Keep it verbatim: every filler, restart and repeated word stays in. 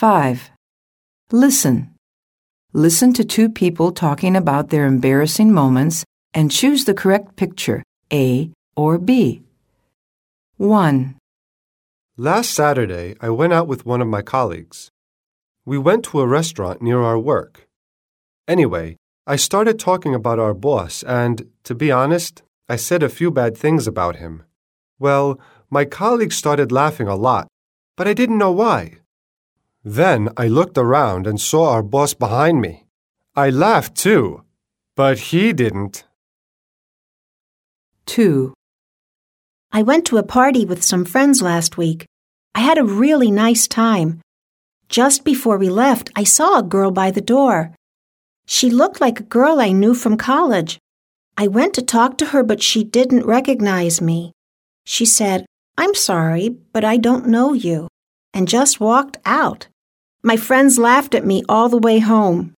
five. Listen. Listen to two people talking about their embarrassing moments and choose the correct picture, A or B. one. Last Saturday, I went out with one of my colleagues. We went to a restaurant near our work. Anyway, I started talking about our boss and, to be honest, I said a few bad things about him. Well, my colleague started laughing a lot, but I didn't know why. Then I looked around and saw our boss behind me. I laughed too, but he didn't. two. I went to a party with some friends last week. I had a really nice time. Just before we left, I saw a girl by the door. She looked like a girl I knew from college. I went to talk to her, but she didn't recognize me. She said, "I'm sorry, but I don't know you," and just walked out. My friends laughed at me all the way home.